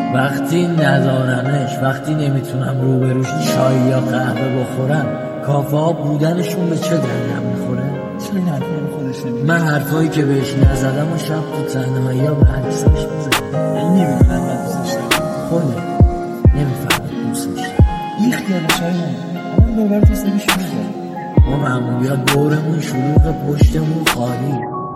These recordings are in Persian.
وقتی ندارمش، وقتی نمیتونم روبروش چای یا قهوه بخورم، کافه ها بودنشون به چه دردم میخوره؟ چرا این حرفا رو خودش نمیگه؟ من حرفایی که بهش نزدم و شب تو تنهایی ها به عکساش میزدم. من نمیدونم من دوستش دارم. خونه نمیفهمم دوستش دارم. بیخ دیگه چای نه الان دوباره تو سبیش میزد. ما معمولیات دورمون شلوغ، پشتمون خالی.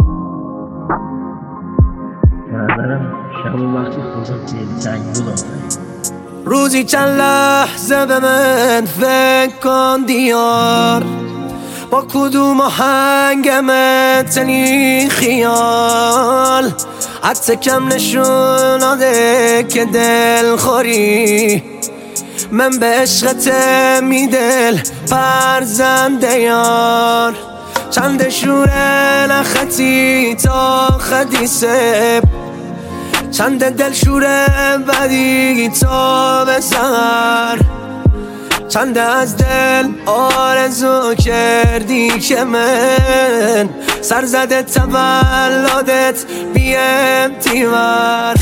نظرم شب و وقتی خودم تیل تنگ بود روزی چند لحظه به من فکر کن دیار، با کدوم آهنگ متنی خیال، حتی کم نشوناده که دل خوری، من به عشقت میدل پرزنده یار، چند شوره نخطی تا خدیسه، چند دل شوره بدی تا بسر، چند از دل آرزو کردی که من سر زده تولدت بیم تیور.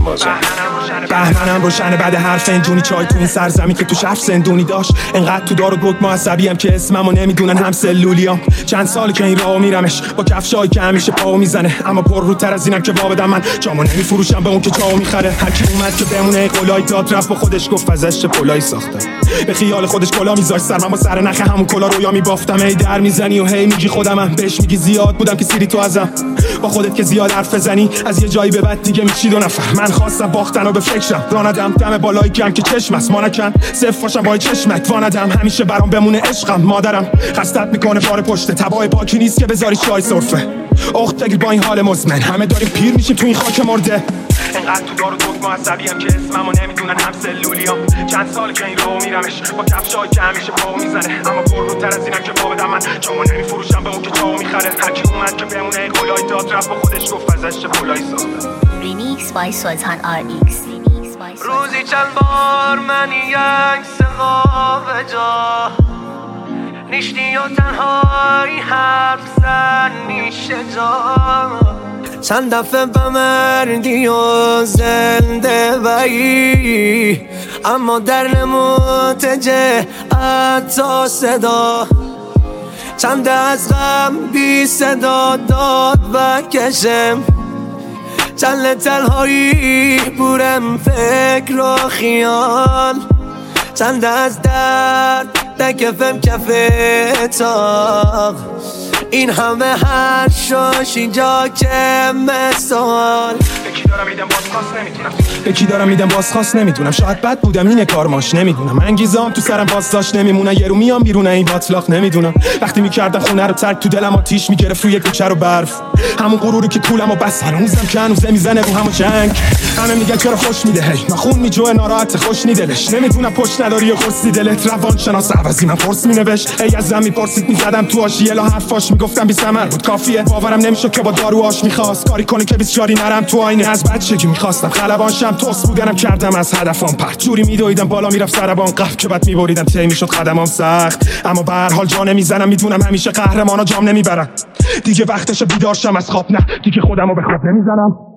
بهمنم روشنه بعد هر فنجونی چای تو این سرزمین که تو شف زندونی داشت، انقدر تو دار و گرگ معصبیم که اسممو نمیدونن هم سلولیام. چند ساله که این راهو میرمش با کفشایی که همیشه پاو میزنه، اما پر روتر از اینم که وابدم من جامو نمیفروشم به اون که جامو میخره. هر کی اومد که بمونه قلای داد رفت با خودش گفت ازش چه پلای ساخته، به خیال خودش کلا میذاشت سر، من با سر نخ همون کلا رویا میبافتم. ای در میزنی و هی میگی خودمم، بهش میگی زیاد بودم که سیری تو ازم، با خودت که زیاد حرف بزنی از یه جایی به بعد دیگه میشی دو نفر. من خواستم باختن و به فکرم راندم دم بالای گم که چشم است ما نکن صف باشم با چشمت واندم، همیشه برام بمونه عشقم. مادرم خستت میکنه بار پشت تبای پاکی نیست که بذاری چای سرفه، اخت بگیر با این حال مزمن، همه داریم پیر میشیم تو این خاک مرده. انقدر تو دار و گرگ معصبیم که اسممو نمیدونن هم سلولیام. چند سال که این راهو میرمش با کفشایی که همیشه پاو میزنه، اما پر روتر از اینم که وابدم من جامو نمیفروشم به اون که جامو میخره. هر کی اومد که بمونه قلای داد رفت با خودش گفت ازش چه پلای ساخته. Remix by Sultan RX. روزی چند بار من یک سقا به جا نیشتی و تنهایی حرف زن میشه جا، چند دفعه بمردی و زنده بایی، اما در نموتجه حتی صدا، چند از غم بی صدا داد بکشم، چند تنهایی بورم فکر و خیال، چند از درد تکفم کف اتاق، این همه هر شاش اینجا که مثال. به کی دارم میدم بازخواست نمیدونم، شاید بد بودم اینه کارماش نمیدونم، انگیزام تو سرم باز داشت نمیمونه، یه رو میام بیرون این باطلاق نمیدونم. وقتی میکردم خونه رو ترک تو دلم آتیش میگرفت روی کوچه رو برف، همون غروری که کولمو بس هنوزم که هنوزه میزنه رو همون جنگ. همه میگن چرا خوش میده هی نخون میجوه ناراحت خوش نیدلش، نمیدونم پشت نداری و خورسی دلت، روان شناس عوضی من فرس مینوشت. ای از زن میپرسید میزدم تو آشیه لا حرفاش میگفتم بی ثمر بود کافیه، باورم نمیشد که با دارو آش میخواست کاری کنه که بیچاری نرم تو آینه. از بچگی میخواستم خلبان شم، توس بودنم کردم از هدفم پرت، جوری میدویدم بالا میرفت سربان قف که بعد میبریدم تی میشد قدمام سخت، اما به هر حال جا نمیزنم، میدونم همیشه قهرمانا جام نمیبرن. دیگه وقتشه بیدار شم از خواب، نه دیگه خودمو به خواب نمیزنم.